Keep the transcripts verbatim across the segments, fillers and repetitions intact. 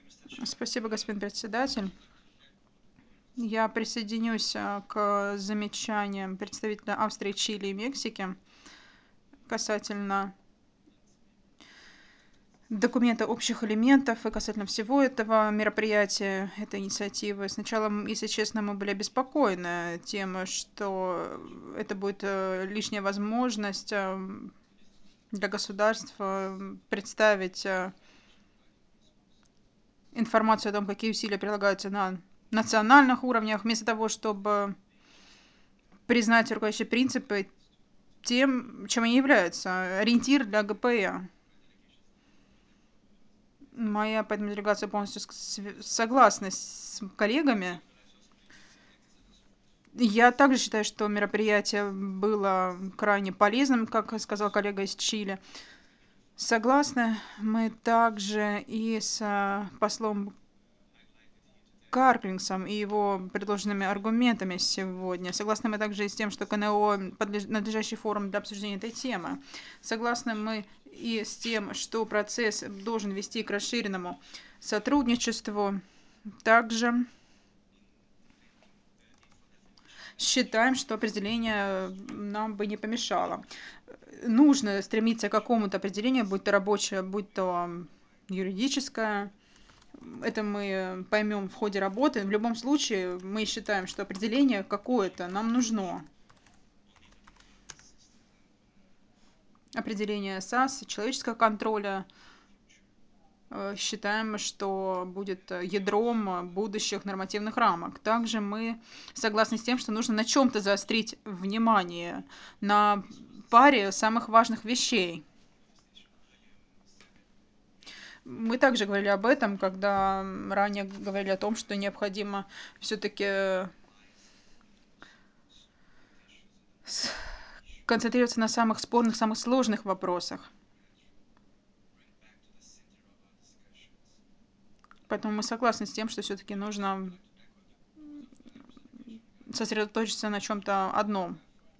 Спасибо, господин председатель. Я присоединюсь а, к замечаниям представителя Австрии, Чили и Мексики касательно документа общих элементов и касательно всего этого мероприятия, этой инициативы. Сначала, м, если честно, мы были обеспокоены тем, что это будет э, лишняя возможность э, для государств э, представить э, информацию о том, какие усилия прилагаются на национальных уровнях, вместо того, чтобы признать руководящие принципы тем, чем они являются, ориентир для ГПЭ. Моя поэтому делегация полностью согласна с коллегами. Я также считаю, что мероприятие было крайне полезным, как сказал коллега из Чили. Согласны мы также и с послом Карплинсом и его предложенными аргументами сегодня. Согласны мы также и с тем, что КНО – надлежащий форум для обсуждения этой темы. Согласны мы и с тем, что процесс должен вести к расширенному сотрудничеству. Также считаем, что определение нам бы не помешало. Нужно стремиться к какому-то определению, будь то рабочее, будь то юридическое. Это мы поймем в ходе работы. В любом случае, мы считаем, что определение какое-то нам нужно. Определение САС, человеческого контроля. Считаем, что будет ядром будущих нормативных рамок. Также мы согласны с тем, что нужно на чем-то заострить внимание, на паре самых важных вещей. Мы также говорили об этом, когда ранее говорили о том, что необходимо все-таки концентрироваться на самых спорных, самых сложных вопросах. Поэтому мы согласны с тем, что все-таки нужно сосредоточиться на чем-то одном.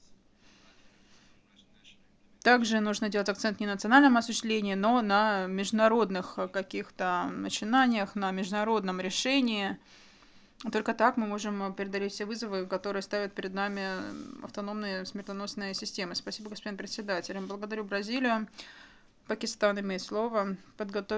Также нужно делать акцент не на национальном осуществлении, но на международных каких-то начинаниях, на международном решении. Только так мы можем преодолеть все вызовы, которые ставят перед нами автономные смертоносные системы. Спасибо, господин председатель. Благодарю Бразилию. Пакистан имеет слово. Подготовить